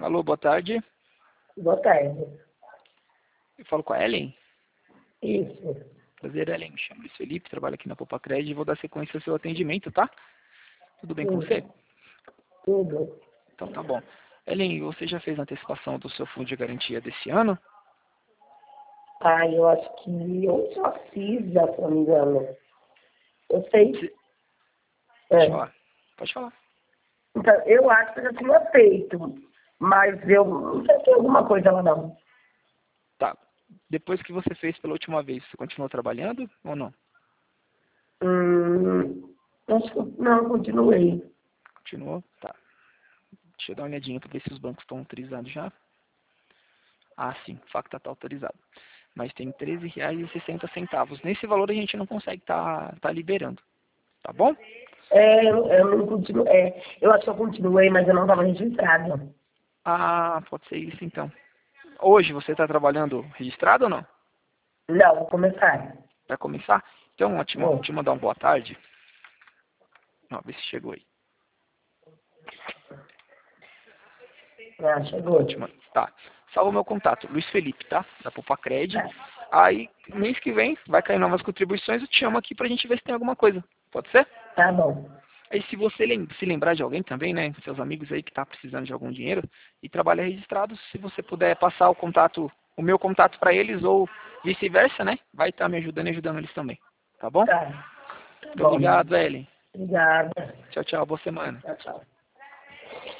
Alô, boa tarde. Boa tarde. Eu falo com a Ellen. Isso. Prazer, Ellen. Me chamo Luiz Felipe, trabalho aqui na Popacred e vou dar sequência ao seu atendimento, tá? Tudo bem com você? Tudo. Então tá bom. Ellen, você já fez a antecipação do seu fundo de garantia desse ano? Ah, eu acho que eu já fiz, já, se não me engano. Eu sei. Pode É. falar. Pode falar. Então, eu acho que eu já tinha feito, mas eu não sei se tem alguma coisa lá não. Tá. Depois que você fez pela última vez, você continuou trabalhando ou não? Acho que não, continuei. Continuou? Tá. Deixa eu dar uma olhadinha para ver se os bancos estão autorizados já. Ah, sim. O FAQ está autorizado. Mas tem R$13,60. Nesse valor a gente não consegue tá liberando. Tá bom? Eu não continuei. Eu acho que eu continuei, mas eu não estava registrada. Ah, pode ser isso então. Hoje você está trabalhando registrado ou não? Não, vou começar. Vai começar? Então, ótimo. Bom, Te mandar uma boa tarde. Ó, ver se chegou aí. chegou. Ótimo. Tá. Salva o meu contato. Luiz Felipe, tá? Da Popacred. Tá, Aí, mês que vem, vai cair novas contribuições. Eu te chamo aqui pra gente ver se tem alguma coisa. Pode ser? tá bom. Aí, se você se lembrar de alguém também, né? Seus amigos aí que tá precisando de algum dinheiro e trabalha registrado, se você puder passar o meu contato para eles ou vice-versa, né? Vai estar me ajudando e ajudando eles também. Tá bom? Tá Muito bom. obrigado, Ellen. Obrigada. Tchau, tchau. Boa semana. Tchau, tchau.